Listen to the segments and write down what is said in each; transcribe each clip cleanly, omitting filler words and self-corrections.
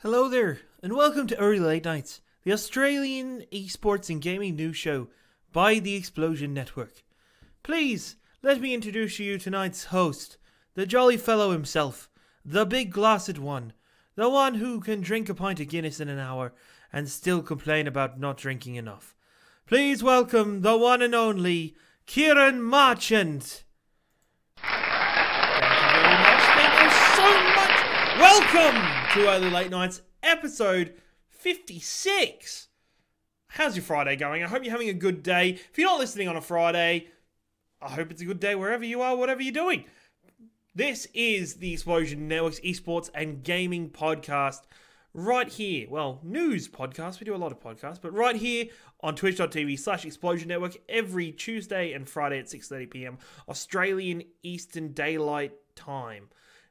Hello there, and welcome to Early Late Nights, the Australian esports and gaming news show by the Explosion Network. Please, let me introduce you tonight's host, the jolly fellow himself, the big glassed one, the one who can drink a pint of Guinness in an hour and still complain about not drinking enough. Please welcome the one and only Kieran Marchant. Thank you so much. Welcome to Early Late Nights, episode 56. How's your Friday going? I hope you're having a good day. If you're not listening on a Friday, I hope it's a good day wherever you are, whatever you're doing. This is the Explosion Network's esports and gaming podcast right here. Well, news podcast. We do a lot of podcasts, but right here on twitch.tv/Explosion Network every Tuesday and Friday at 6:30 p.m. Australian Eastern Daylight Time.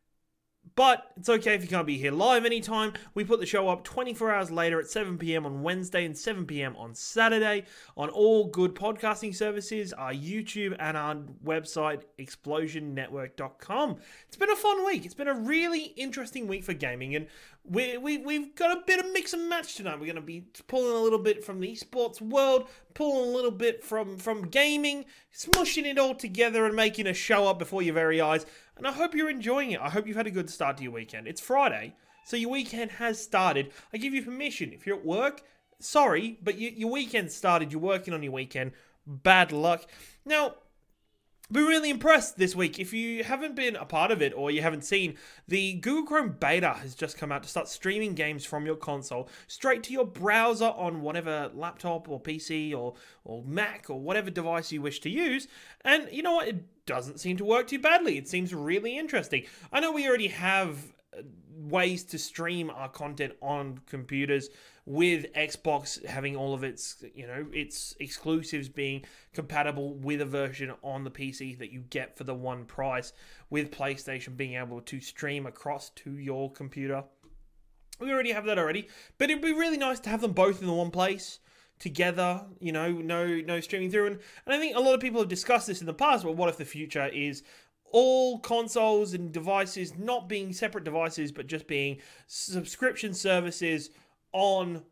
But it's okay if you can't be here live anytime. We put the show up 24 hours later at 7 p.m. on Wednesday and 7 p.m. on Saturday on all good podcasting services, our YouTube and our website, explosionnetwork.com. It's been a fun week. It's been a really interesting week for gaming, and we've got a bit of mix and match tonight. We're going to be pulling a little bit from the esports world, pulling a little bit from gaming, smushing it all together and making a show up before your very eyes. And I hope you're enjoying it. I hope you've had a good start to your weekend. It's Friday, so your weekend has started. I give you permission. If you're at work, sorry, but your weekend started. You're working on your weekend. Bad luck. Now, I've been really impressed this week. If you haven't been a part of it or you haven't seen, the Google Chrome beta has just come out to start streaming games from your console straight to your browser on whatever laptop or PC or Mac or whatever device you wish to use. And you know what? It doesn't seem to work too badly. It seems really interesting. I know we already have ways to stream our content on computers, with Xbox having all of its exclusives being compatible with a version on the PC that you get for the one price, with PlayStation being able to stream across to your computer. We already have that already, but it'd be really nice to have them both in the one place together, no streaming through. And I think a lot of people have discussed this in the past, but what if the future is all consoles and devices not being separate devices, but just being subscription services on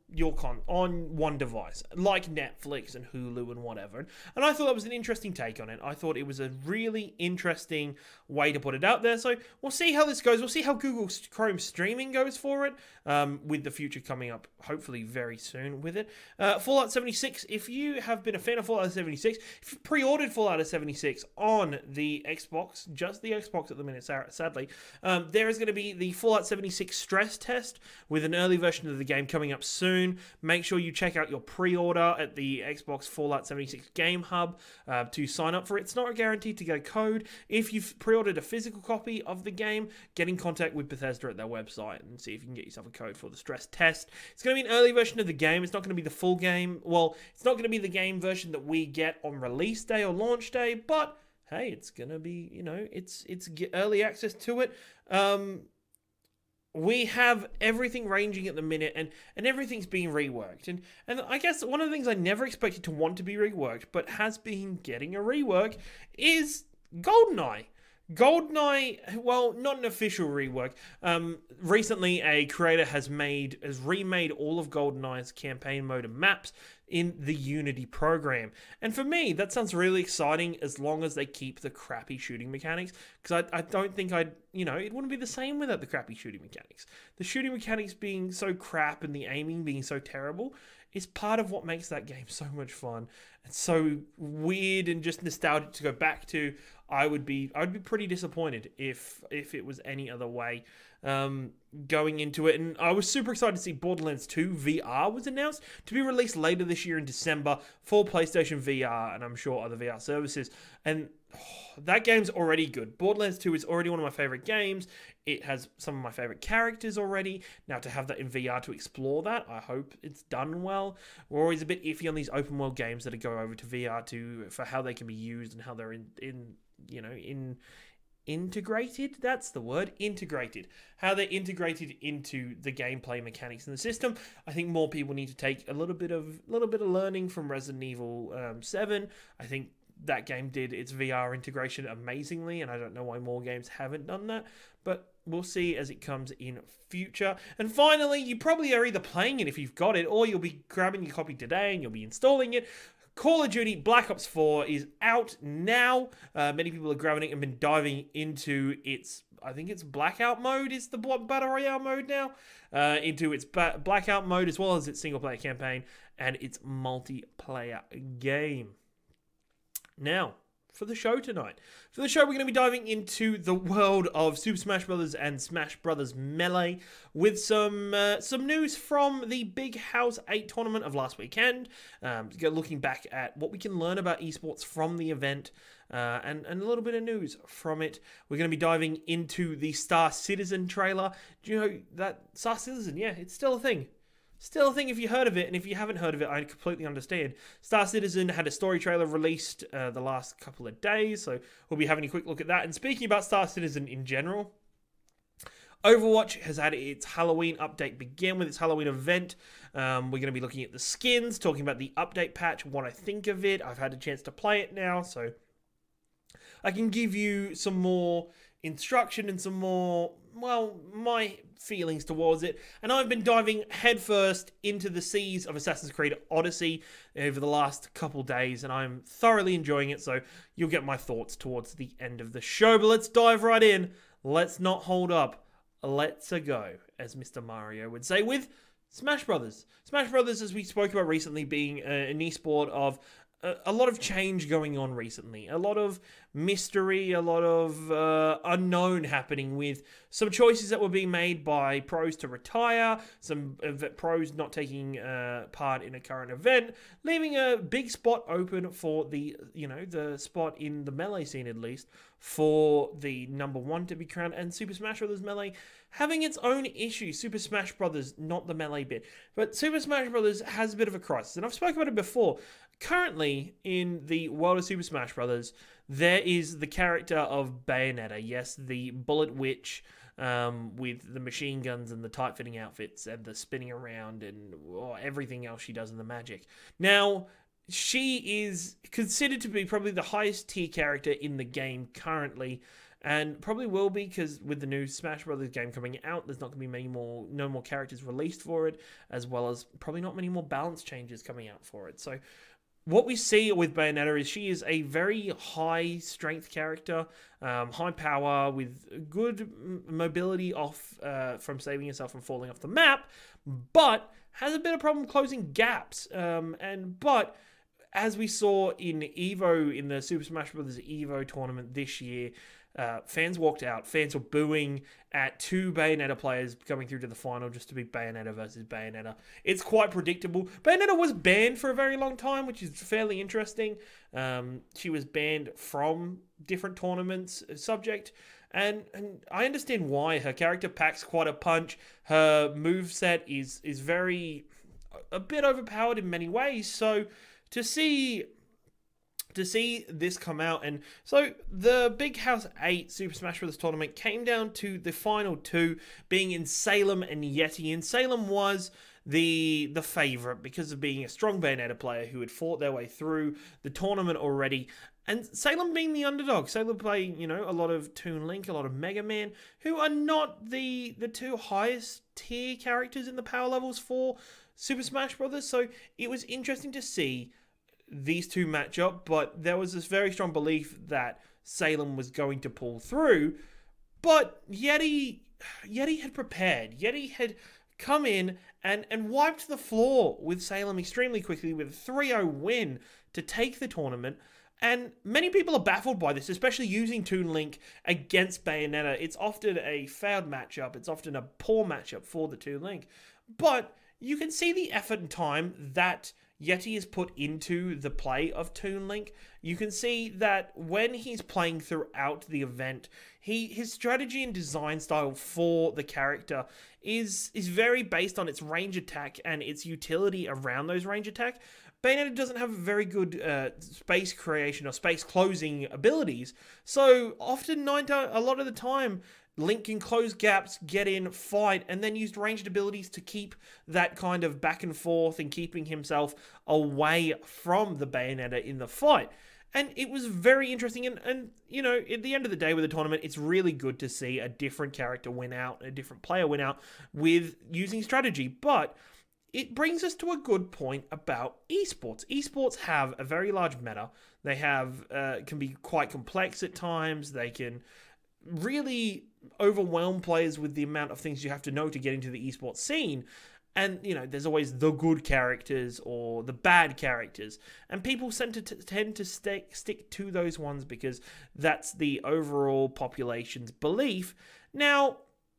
on one device, like Netflix and Hulu and whatever. And I thought that was an interesting take on it. I thought it was a really interesting way to put it out there. So we'll see how this goes. We'll see how Google Chrome streaming goes for it, with the future coming up hopefully very soon with it. Fallout 76, if you have been a fan of Fallout 76, if you pre-ordered Fallout 76 on the Xbox, just the Xbox at the minute, sadly, there is going to be the Fallout 76 stress test with an early version of the game coming up soon. Make sure you check out your pre-order at the Xbox Fallout 76 Game Hub to sign up for it. It's not guaranteed to get a code. If you've pre-ordered a physical copy of the game, get in contact with Bethesda at their website and see if you can get yourself a code for the stress test. It's going to be an early version of the game. It's not going to be the full game. Well, it's not going to be the game version that we get on release day or launch day, but hey, it's going to be, it's early access to it. We have everything ranging at the minute, and everything's being reworked. And I guess one of the things I never expected to want to be reworked, but has been getting a rework, is GoldenEye. GoldenEye, well, not an official rework. Recently, a creator has remade all of GoldenEye's campaign mode and maps in the Unity program. And for me, that sounds really exciting as long as they keep the crappy shooting mechanics. Because I don't think it wouldn't be the same without the crappy shooting mechanics. The shooting mechanics being so crap and the aiming being so terrible is part of what makes that game so much fun and so weird and just nostalgic to go back to. I would be pretty disappointed if it was any other way going into it. And I was super excited to see Borderlands 2 VR was announced to be released later this year in December for PlayStation VR and I'm sure other VR services. And that game's already good. Borderlands 2 is already one of my favorite games. It has some of my favorite characters already. Now to have that in VR to explore that, I hope it's done well. We're always a bit iffy on these open world games that go over to VR for how they can be used and how they're integrated. That's the word, integrated. How they're integrated into the gameplay mechanics in the system. I think more people need to take a little bit of learning from Resident Evil 7. I think that game did its VR integration amazingly, and I don't know why more games haven't done that. But we'll see as it comes in future. And finally, you probably are either playing it if you've got it, or you'll be grabbing your copy today and you'll be installing it. Call of Duty Black Ops 4 is out now. Many people are grabbing it and been diving into its, I think it's Blackout mode is the Battle Royale mode now. Into its Blackout mode as well as its single player campaign and its multiplayer game. Now, for the show tonight. For the show, we're going to be diving into the world of Super Smash Bros. And Smash Bros. Melee with some news from the Big House 8 tournament of last weekend. Looking back at what we can learn about esports from the event and a little bit of news from it. We're going to be diving into the Star Citizen trailer. Do you know that Star Citizen? Yeah, it's still a thing. Still a thing if you heard of it, and if you haven't heard of it, I completely understand. Star Citizen had a story trailer released the last couple of days, so we'll be having a quick look at that. And speaking about Star Citizen in general, Overwatch has had its Halloween update begin with its Halloween event. We're going to be looking at the skins, talking about the update patch, what I think of it. I've had a chance to play it now, so I can give you some more instruction and some more, well, my feelings towards it. And I've been diving headfirst into the seas of Assassin's Creed Odyssey over the last couple days, and I'm thoroughly enjoying it, so you'll get my thoughts towards the end of the show. But let's dive right in. Let's not hold up. Let's go, as Mr. Mario would say, with Smash Brothers. Smash Brothers, as we spoke about recently, being an esport of a lot of change going on recently, a lot of mystery, a lot of unknown happening with some choices that were being made by pros to retire, some pros not taking part in a current event, leaving a big spot open for the spot in the Melee scene at least for the number one to be crowned, and Super Smash Bros. Melee having its own issues. Super Smash Bros., not the Melee bit, but Super Smash Bros. Has a bit of a crisis, and I've spoken about it before. Currently, in the world of Super Smash Bros., there is the character of Bayonetta, yes, the Bullet Witch, with the machine guns and the tight-fitting outfits and the spinning around and everything else she does in the magic. Now, she is considered to be probably the highest tier character in the game currently, and probably will be because with the new Smash Brothers game coming out, there's not going to be no more characters released for it, as well as probably not many more balance changes coming out for it. So what we see with Bayonetta is she is a very high strength character, high power with good mobility from saving herself from falling off the map, but has a bit of problem closing gaps. But as we saw in EVO, in the Super Smash Bros. EVO tournament this year, fans walked out. Fans were booing at two Bayonetta players going through to the final just to be Bayonetta versus Bayonetta. It's quite predictable. Bayonetta was banned for a very long time, which is fairly interesting. She was banned from different tournaments, subject, and I understand why. Her character packs quite a punch. Her moveset is very a bit overpowered in many ways. So to see this come out, and so the Big House 8 Super Smash Bros. Tournament came down to the final two being in Salem and Yeti, and Salem was the favourite because of being a strong Bayonetta player who had fought their way through the tournament already, and Salem being the underdog. Salem playing, a lot of Toon Link, a lot of Mega Man, who are not the two highest tier characters in the power levels for Super Smash Bros. So it was interesting to see these two match up, but there was this very strong belief that Salem was going to pull through. But Yeti had prepared. Yeti had come in and wiped the floor with Salem extremely quickly with a 3-0 win to take the tournament. And many people are baffled by this, especially using Toon Link against Bayonetta. It's often a failed matchup. It's often a poor matchup for the Toon Link. But you can see the effort and time that Yeti is put into the play of Toon Link. You can see that when he's playing throughout the event, his strategy and design style for the character is very based on its range attack and its utility around those range attack. Bayonetta doesn't have very good space creation or space closing abilities, so often a lot of the time Link can close gaps, get in, fight, and then used ranged abilities to keep that kind of back and forth and keeping himself away from the Bayonetta in the fight. And it was very interesting. And, you know, at the end of the day with the tournament, it's really good to see a different character win out, a different player win out with using strategy. But it brings us to a good point about esports. Esports have a very large meta. They have can be quite complex at times. They can really overwhelm players with the amount of things you have to know to get into the esports scene. And, you know, there's always the good characters or the bad characters. And people tend to stick to those ones because that's the overall population's belief. Now,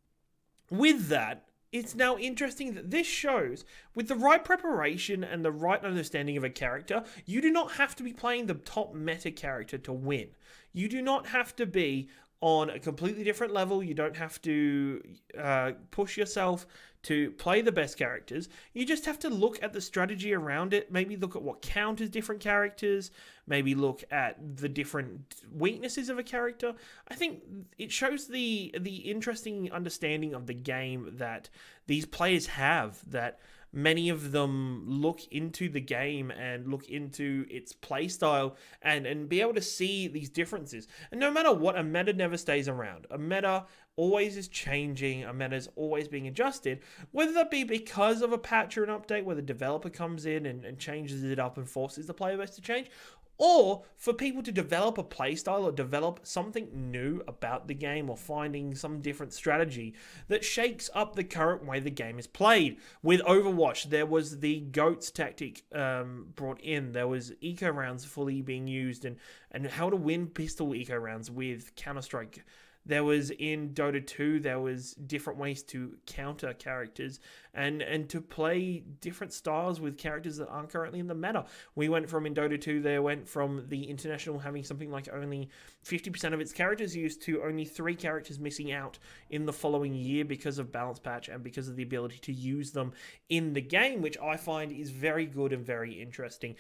with that, it's now interesting that this shows, with the right preparation and the right understanding of a character, you do not have to be playing the top meta character to win. You do not have to be on a completely different level. You don't have to push yourself to play the best characters. You just have to look at the strategy around it, maybe look at what counters different characters, maybe look at the different weaknesses of a character. I think it shows the interesting understanding of the game that these players have, that many of them look into the game and look into its playstyle and be able to see these differences. And no matter what, a meta never stays around. A meta always is changing. A meta is always being adjusted, whether that be because of a patch or an update where the developer comes in and changes it up and forces the player base to change, or for people to develop a playstyle or develop something new about the game or finding some different strategy that shakes up the current way the game is played. With Overwatch, there was the GOATS tactic brought in. There was eco rounds fully being used and how to win pistol eco rounds with Counter-Strike. There was in Dota 2, there was different ways to counter characters and to play different styles with characters that aren't currently in the meta. We went from, in Dota 2, they went from the International having something like only 50% of its characters used to only 3 characters missing out in the following year because of balance patch and because of the ability to use them in the game, which I find is very good and very interesting.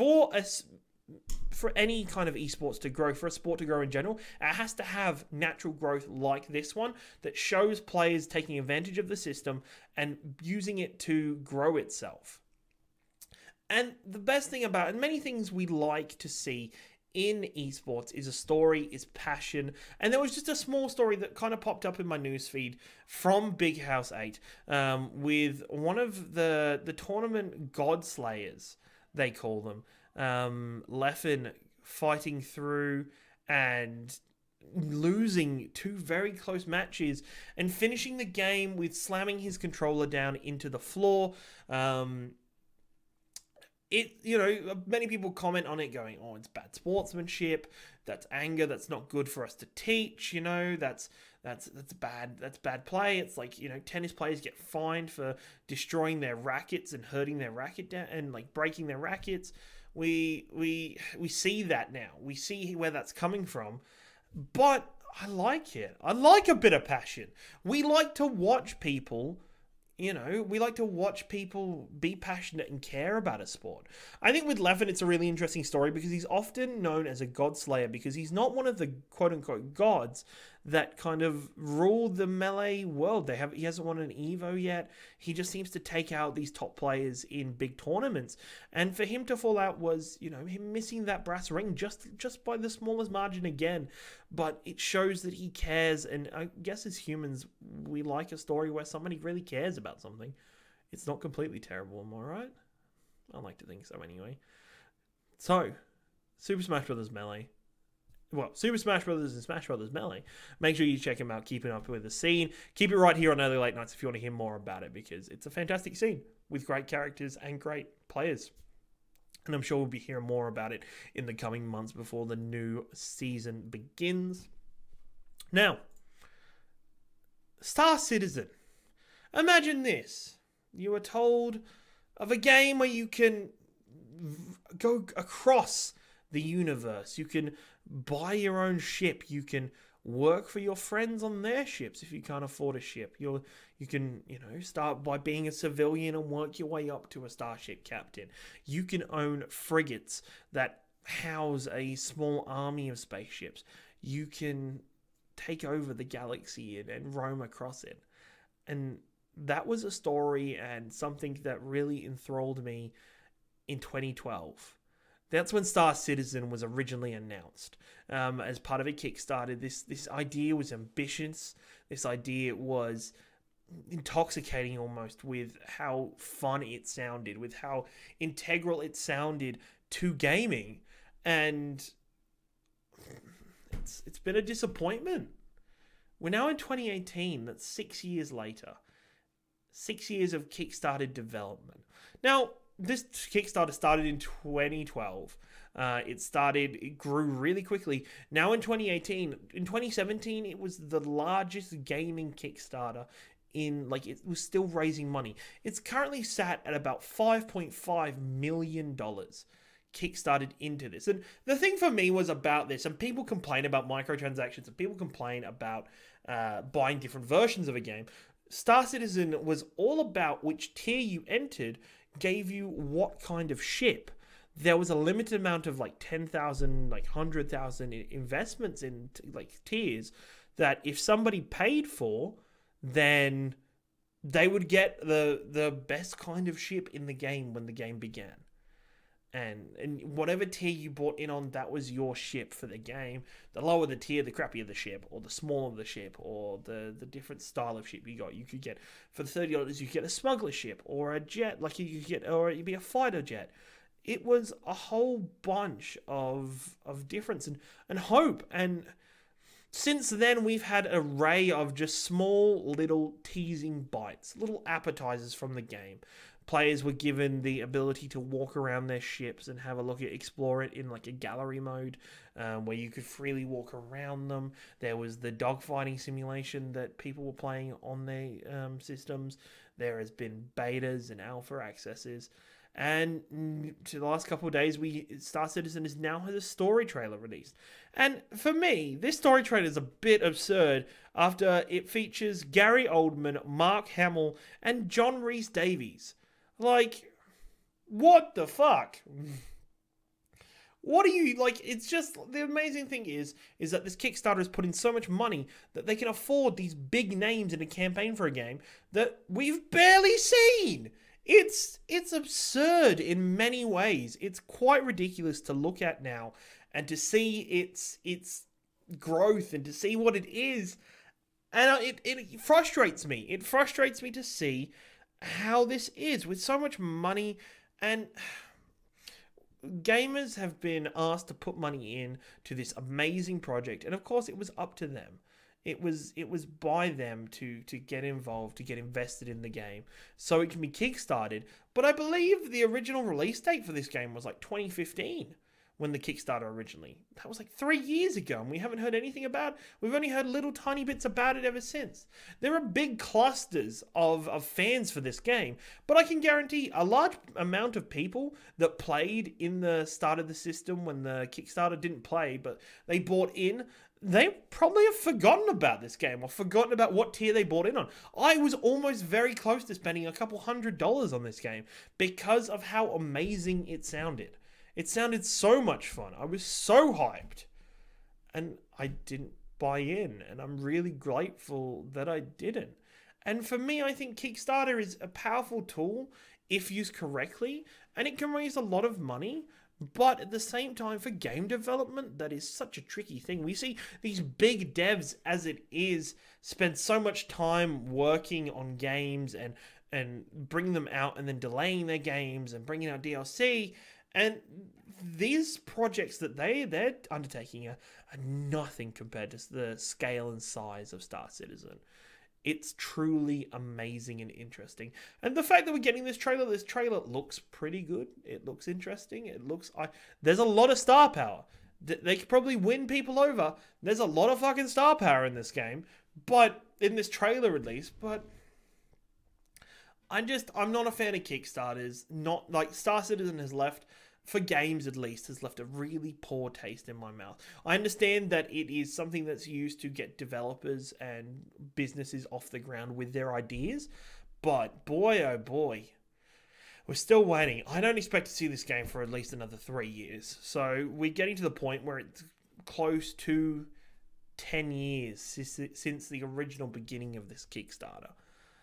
For any kind of esports to grow, for a sport to grow in general, it has to have natural growth like this one that shows players taking advantage of the system and using it to grow itself. And the best thing about it, and many things we like to see in esports, is a story, is passion. And there was just a small story that kind of popped up in my newsfeed from Big House 8 with one of the tournament God Slayers, they call them. Leffen fighting through and losing 2 very close matches and finishing the game with slamming his controller down into the floor. Many people comment on it going, oh, it's bad sportsmanship, that's anger, that's not good for us to teach, that's bad play. It's like, tennis players get fined for destroying their rackets and hurting their racket down and like breaking their rackets. We see that now. We see where that's coming from. But I like it. I like a bit of passion. We like to watch people, be passionate and care about a sport. I think with Leffen, it's a really interesting story because he's often known as a God Slayer because he's not one of the quote-unquote gods that kind of rule the Melee world. He hasn't won an Evo yet. He just seems to take out these top players in big tournaments. And for him to fall out was, him missing that brass ring just by the smallest margin again. But it shows that he cares. And I guess as humans, we like a story where somebody really cares about something. It's not completely terrible, am I right? I like to think so anyway. So, Super Smash Bros. Melee. Well, Super Smash Bros. And Smash Bros. Melee. Make sure you check them out, keeping up with the scene. Keep it right here on Early Late Nights if you want to hear more about it, because it's a fantastic scene with great characters and great players. And I'm sure we'll be hearing more about it in the coming months before the new season begins. Now, Star Citizen. Imagine this. You are told of a game where you can go across the universe. You can buy your own ship. You can work for your friends on their ships if you can't afford a ship. You can start by being a civilian and work your way up to a starship captain. You can own frigates that house a small army of spaceships. You can take over the galaxy and roam across it. And that was a story and something that really enthralled me in 2012. That's when Star Citizen was originally announced. As part of a Kickstarter, this idea was ambitious. This idea was intoxicating almost with how fun it sounded, with how integral it sounded to gaming. And it's been a disappointment. We're now in 2018. That's 6 years later. 6 years of Kickstarter development. Now, this Kickstarter started in 2012. It grew really quickly. Now in 2018, in 2017, it was the largest gaming Kickstarter it was still raising money. It's currently sat at about $5.5 million kickstarted into this. And the thing for me was about this, and people complain about microtransactions, and people complain about buying different versions of a game. Star Citizen was all about which tier you entered gave you what kind of ship. There was a limited amount of 10,000, 100,000 investments in tiers that if somebody paid for, then they would get the best kind of ship in the game when the game began. And whatever tier you bought in on, that was your ship for the game. The lower the tier, the crappier the ship, or the smaller the ship, or the different style of ship you got. You could get, for the $30, you could get a smuggler ship, or a jet, or it'd be a fighter jet. It was a whole bunch of difference and hope. And since then, we've had an array of just small little teasing bites, little appetizers from the game. Players were given the ability to walk around their ships and have a look at, explore it in a gallery mode, where you could freely walk around them. There was the dogfighting simulation that people were playing on their systems. There has been betas and alpha accesses. And to the last couple of days, Star Citizen now has a story trailer released. And for me, this story trailer is a bit absurd after it features Gary Oldman, Mark Hamill, and John Rhys Davies. What the fuck? What are you, it's just, the amazing thing is that this Kickstarter has put in so much money that they can afford these big names in a campaign for a game that we've barely seen. It's absurd in many ways. It's quite ridiculous to look at now and to see its growth and to see what it is. And it frustrates me. It frustrates me to see how this is with so much money, and gamers have been asked to put money in to this amazing project, and of course it was up to them. It was by them to get involved, to get invested in the game, so it can be kickstarted. But I believe the original release date for this game was 2015, when the Kickstarter originally. That was 3 years ago, and we haven't heard anything about it. We've only heard little tiny bits about it ever since. There are big clusters of fans for this game, but I can guarantee a large amount of people that played in the start of the system when the Kickstarter didn't play, but they bought in, they probably have forgotten about this game or forgotten about what tier they bought in on. I was almost very close to spending a couple $100 on this game because of how amazing it sounded. It sounded so much fun. I was so hyped. And I didn't buy in. And I'm really grateful that I didn't. And for me, I think Kickstarter is a powerful tool if used correctly. And it can raise a lot of money. But at the same time, for game development, that is such a tricky thing. We see these big devs, as it is, spend so much time working on games and bringing them out and then delaying their games and bringing out DLC. And these projects that they're undertaking are nothing compared to the scale and size of Star Citizen. It's truly amazing and interesting. And the fact that we're getting this trailer looks pretty good. It looks interesting. There's a lot of star power. They could probably win people over. There's a lot of fucking star power in this game. But in this trailer at least. But I'm not a fan of Kickstarters. Not Star Citizen has left, for games at least, has left a really poor taste in my mouth. I understand that it is something that's used to get developers and businesses off the ground with their ideas, but boy oh boy, we're still waiting. I don't expect to see this game for at least another 3 years. So we're getting to the point where it's close to 10 years since the original beginning of this Kickstarter.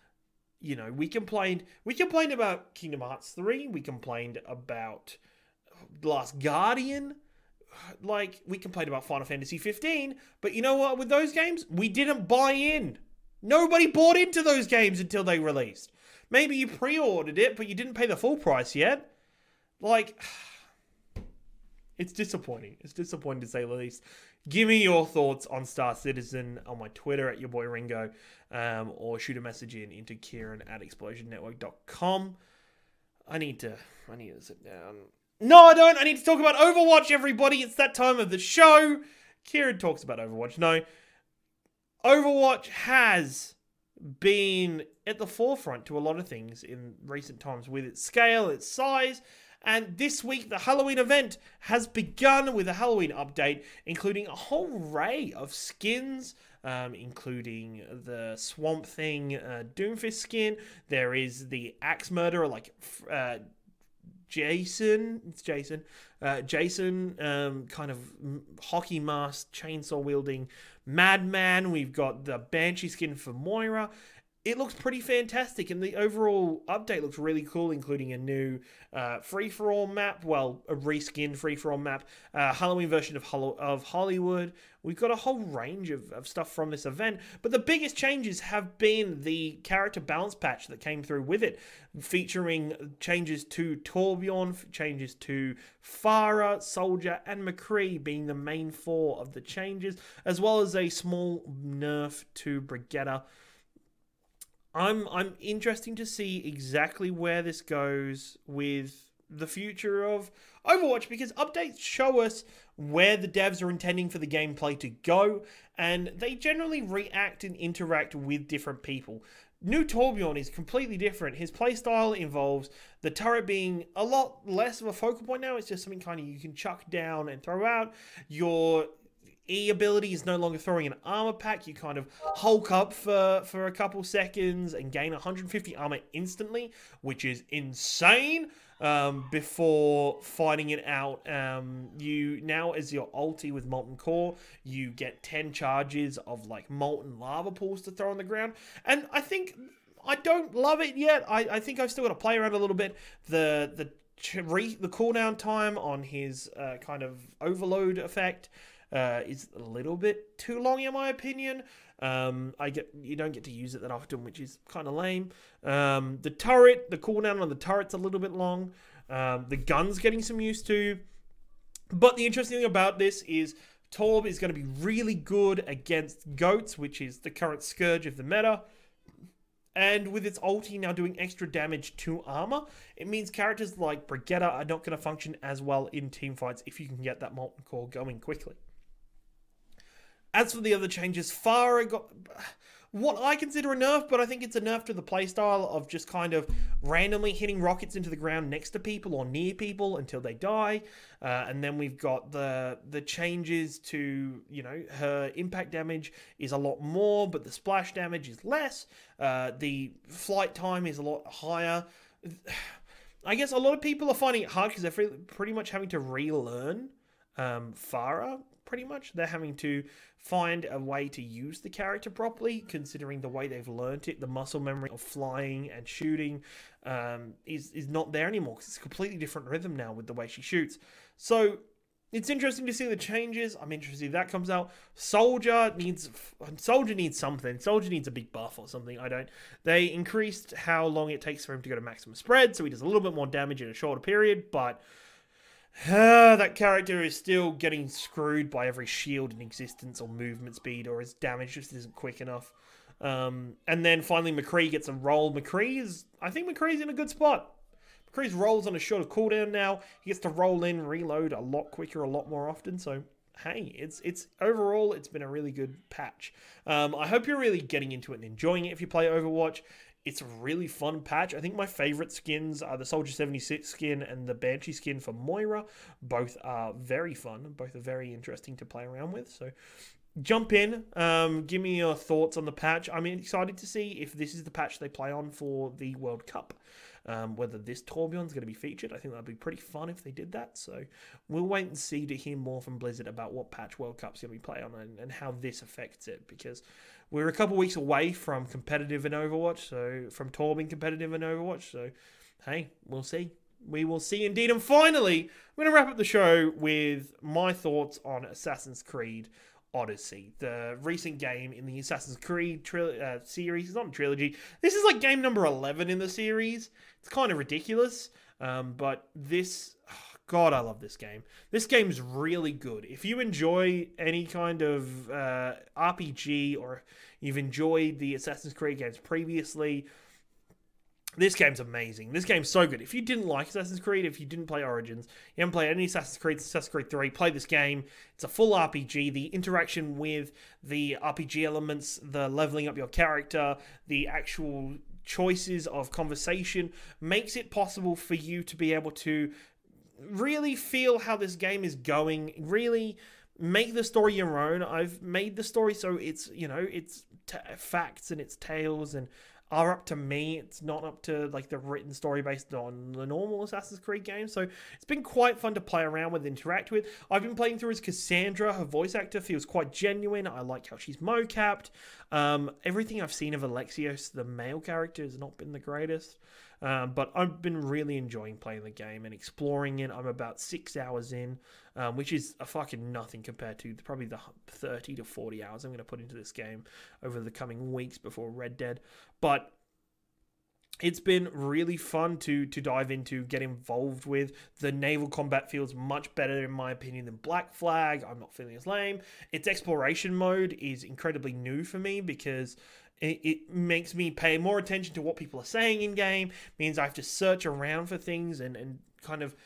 You know, we complained about Kingdom Hearts 3, we complained about Last Guardian. Like, we complained about Final Fantasy 15, but you know what? With those games, we didn't buy in. Nobody bought into those games until they released. Maybe you pre-ordered it, but you didn't pay the full price yet. Like, it's disappointing. It's disappointing to say the least. Give me your thoughts on Star Citizen on my Twitter at yourboyringo, or shoot a message into Kieran@explosionnetwork.com. I need to sit down. No, I don't. I need to talk about Overwatch, everybody. It's that time of the show. Kieran talks about Overwatch. No, Overwatch has been at the forefront to a lot of things in recent times with its scale, its size. And this week, the Halloween event has begun with a Halloween update, including a whole array of skins, including the Swamp Thing Doomfist skin. There is the Axe Murderer, Jason, kind of hockey mask, chainsaw wielding madman. We've got the Banshee skin for Moira. It looks pretty fantastic, and the overall update looks really cool, including a new free-for-all map, well, a reskinned free-for-all map, Halloween version of Hollywood. We've got a whole range of stuff from this event, but the biggest changes have been the character balance patch that came through with it, featuring changes to Torbjorn, changes to Pharah, Soldier, and McCree being the main four of the changes, as well as a small nerf to Brigitte. I'm interested to see exactly where this goes with the future of Overwatch, because updates show us where the devs are intending for the gameplay to go, and they generally react and interact with different people. New Torbjorn is completely different. His playstyle involves the turret being a lot less of a focal point now. It's just something kind of you can chuck down and throw out. Your E ability is no longer throwing an armor pack. You kind of hulk up for a couple seconds and gain 150 armor instantly, which is insane. Before fighting it out, you now, as your ulti with Molten Core, you get 10 charges of like molten lava pools to throw on the ground. And I think I don't love it yet. I think I've still got to play around a little bit. The cooldown time on his kind of overload effect is a little bit too long in my opinion. You don't get to use it that often, which is kind of lame. The cooldown on the turret's a little bit long. The gun's getting some use to. But the interesting thing about this is Torb is going to be really good against goats, which is the current scourge of the meta. And with its ulti now doing extra damage to armor, it means characters like Brigitte are not going to function as well in teamfights if you can get that Molten Core going quickly. As for the other changes, Pharah got what I consider a nerf, but I think it's a nerf to the playstyle of just kind of randomly hitting rockets into the ground next to people or near people until they die. And then we've got the changes to, her impact damage is a lot more, but the splash damage is less. The flight time is a lot higher. I guess a lot of people are finding it hard because they're pretty much having to relearn Pharah. Pretty much, they're having to find a way to use the character properly, considering the way they've learnt it. The muscle memory of flying and shooting is not there anymore because it's a completely different rhythm now with the way she shoots. So it's interesting to see the changes. I'm interested if that comes out. Soldier needs something. Soldier needs a big buff or something. They increased how long it takes for him to go to maximum spread, so he does a little bit more damage in a shorter period, but that character is still getting screwed by every shield in existence or movement speed, or his damage just isn't quick enough. And then finally McCree gets a roll. I think McCree's in a good spot. McCree's rolls on a shorter cooldown now. He gets to roll in, reload a lot quicker, a lot more often. So hey, it's overall, it's been a really good patch. I hope you're really getting into it and enjoying it if you play Overwatch. It's a really fun patch. I think my favorite skins are the Soldier 76 skin and the Banshee skin for Moira. Both are very fun. Both are very interesting to play around with. So jump in. Give me your thoughts on the patch. I'm excited to see if this is the patch they play on for the World Cup. Whether this Torbjorn's going to be featured. I think that'd be pretty fun if they did that. So we'll wait and see to hear more from Blizzard about what patch World Cup's going to be played on and how this affects it, because we're a couple weeks away from competitive in Overwatch, so from Torb being competitive in Overwatch. So hey, we'll see. We will see indeed. And finally, I'm going to wrap up the show with my thoughts on Assassin's Creed Odyssey, the recent game in the Assassin's Creed series. It's not a trilogy. This is like game number 11 in the series. It's kind of ridiculous. But this... God, I love this game. This game's really good. If you enjoy any kind of RPG, or you've enjoyed the Assassin's Creed games previously, this game's amazing. This game's so good. If you didn't like Assassin's Creed, if you didn't play Origins, you haven't played any Assassin's Creed 3, play this game. It's a full RPG. The interaction with the RPG elements, the leveling up your character, the actual choices of conversation makes it possible for you to be able to really feel how this game is going, really make the story your own. I've made the story so it's, it's facts and it's tales and are up to me. It's not up to like the written story based on the normal Assassin's Creed game. So it's been quite fun to play around with, interact with. I've been playing through as Cassandra. Her voice actor feels quite genuine. I like how she's mocapped. Everything I've seen of Alexios, the male character, has not been the greatest. But I've been really enjoying playing the game and exploring it. I'm about 6 hours in, which is a fucking nothing compared to probably the 30 to 40 hours I'm going to put into this game over the coming weeks before Red Dead. But it's been really fun to dive into, get involved with. The naval combat feels much better, in my opinion, than Black Flag. I'm not feeling as lame. Its exploration mode is incredibly new for me because it makes me pay more attention to what people are saying in game. Means I have to search around for things and kind of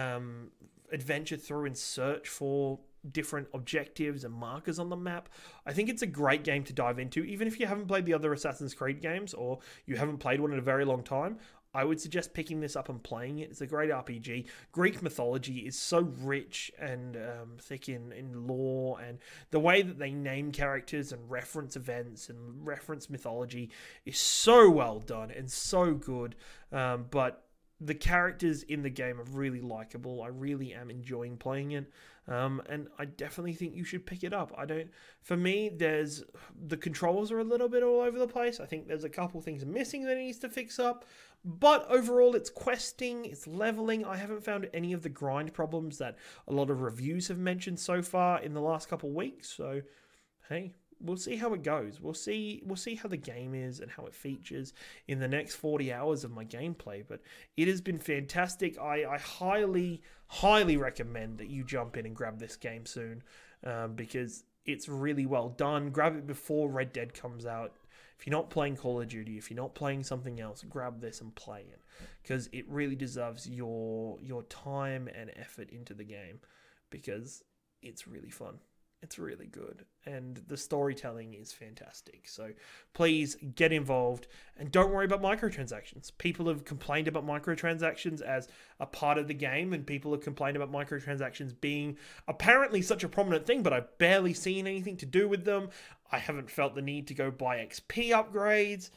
adventure through and search for different objectives and markers on the map. I think it's a great game to dive into, even if you haven't played the other Assassin's Creed games or you haven't played one in a very long time. I would suggest picking this up and playing it. It's a great RPG. Greek mythology is so rich and thick in lore, and the way that they name characters and reference events and reference mythology is so well done and so good. But the characters in the game are really likable. I really am enjoying playing it. And I definitely think you should pick it up. For me, the controls are a little bit all over the place. I think there's a couple things missing that it needs to fix up. But overall, it's questing, it's leveling. I haven't found any of the grind problems that a lot of reviews have mentioned so far in the last couple weeks. So, hey, we'll see how it goes. We'll see how the game is and how it features in the next 40 hours of my gameplay. But it has been fantastic. I highly, highly recommend that you jump in and grab this game soon, because it's really well done. Grab it before Red Dead comes out. If you're not playing Call of Duty, if you're not playing something else, grab this and play it, because it really deserves your time and effort into the game, because it's really fun. It's really good, and the storytelling is fantastic. So please get involved, and don't worry about microtransactions. People have complained about microtransactions as a part of the game, and people have complained about microtransactions being apparently such a prominent thing, but I've barely seen anything to do with them. I haven't felt the need to go buy XP upgrades.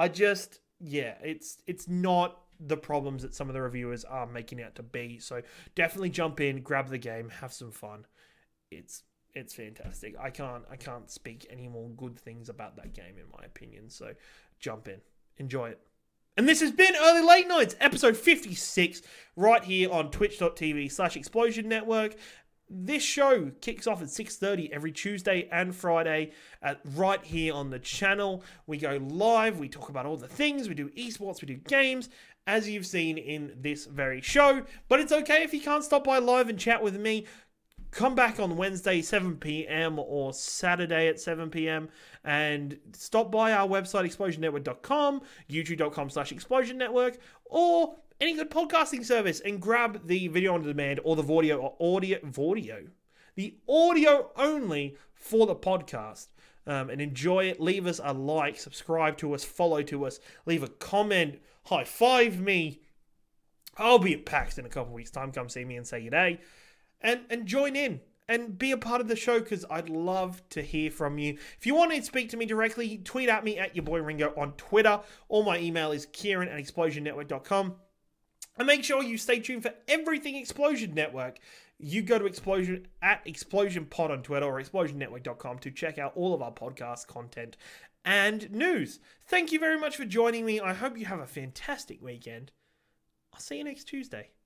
It's not the problems that some of the reviewers are making it out to be. So definitely jump in, grab the game, have some fun. It's fantastic. I can't speak any more good things about that game, in my opinion. So jump in, enjoy it. And this has been Early Late Nights, episode 56, right here on twitch.tv/Explosion Network. This show kicks off at 6:30 every Tuesday and Friday right here on the channel. We go live, we talk about all the things, we do esports, we do games, as you've seen in this very show. But it's okay if you can't stop by live and chat with me. Come back on Wednesday, 7 p.m. or Saturday at 7 p.m. and stop by our website, explosionnetwork.com, youtube.com/explosionnetwork, or any good podcasting service, and grab the video on demand or the the audio only for the podcast, and enjoy it. Leave us a like, subscribe to us, follow to us, leave a comment, high five me. I'll be at PAX in a couple of weeks' time. Come see me and say your day. And join in and be a part of the show, because I'd love to hear from you. If you want to speak to me directly, tweet at me at your boy Ringo on Twitter, or my email is kieran@explosionnetwork.com. And make sure you stay tuned for everything Explosion Network. You go to Explosion Pod on Twitter or explosionnetwork.com to check out all of our podcast content and news. Thank you very much for joining me. I hope you have a fantastic weekend. I'll I'll see you next Tuesday.